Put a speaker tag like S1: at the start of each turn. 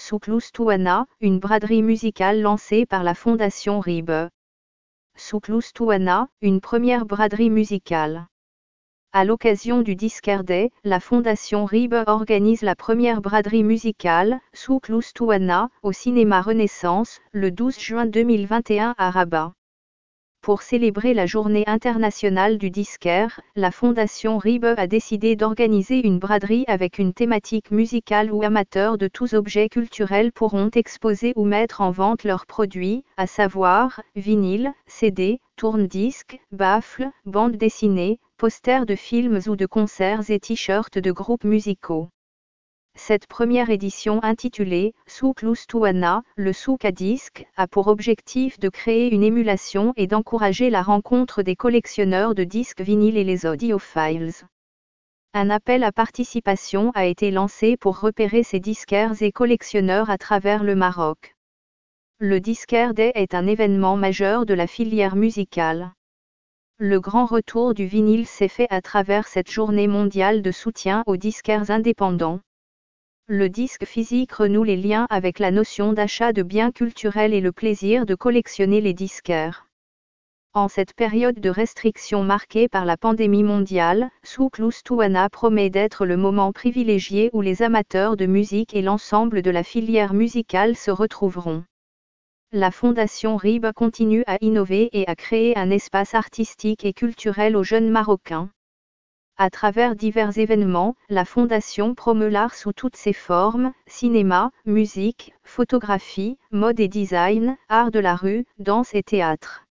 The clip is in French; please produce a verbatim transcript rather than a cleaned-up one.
S1: Souklous Touana, une braderie musicale lancée par la Fondation Ribe. Souklous Touana, une première braderie musicale. À l'occasion du Disquaire Day, la Fondation Ribe organise la première braderie musicale, Souklous Touana, au cinéma Renaissance, le douze juin deux mille vingt et un à Rabat. Pour célébrer la journée internationale du disquaire, la Fondation Ribe a décidé d'organiser une braderie avec une thématique musicale où amateurs de tous objets culturels pourront exposer ou mettre en vente leurs produits, à savoir, vinyle, C D, tourne-disques, baffles, bandes dessinées, posters de films ou de concerts et t-shirts de groupes musicaux. Cette première édition intitulée « Souklous Touana, le souk à disques » a pour objectif de créer une émulation et d'encourager la rencontre des collectionneurs de disques vinyles et les audiophiles. Un appel à participation a été lancé pour repérer ces disquaires et collectionneurs à travers le Maroc. Le Disquaire Day est un événement majeur de la filière musicale. Le grand retour du vinyle s'est fait à travers cette journée mondiale de soutien aux disquaires indépendants. Le disque physique renoue les liens avec la notion d'achat de biens culturels et le plaisir de collectionner les disquaires. En cette période de restriction marquée par la pandémie mondiale, Souklous Touana promet d'être le moment privilégié où les amateurs de musique et l'ensemble de la filière musicale se retrouveront. La Fondation Ribe continue à innover et à créer un espace artistique et culturel aux jeunes Marocains. À travers divers événements, la Fondation promeut l'art sous toutes ses formes, cinéma, musique, photographie, mode et design, art de la rue, danse et théâtre.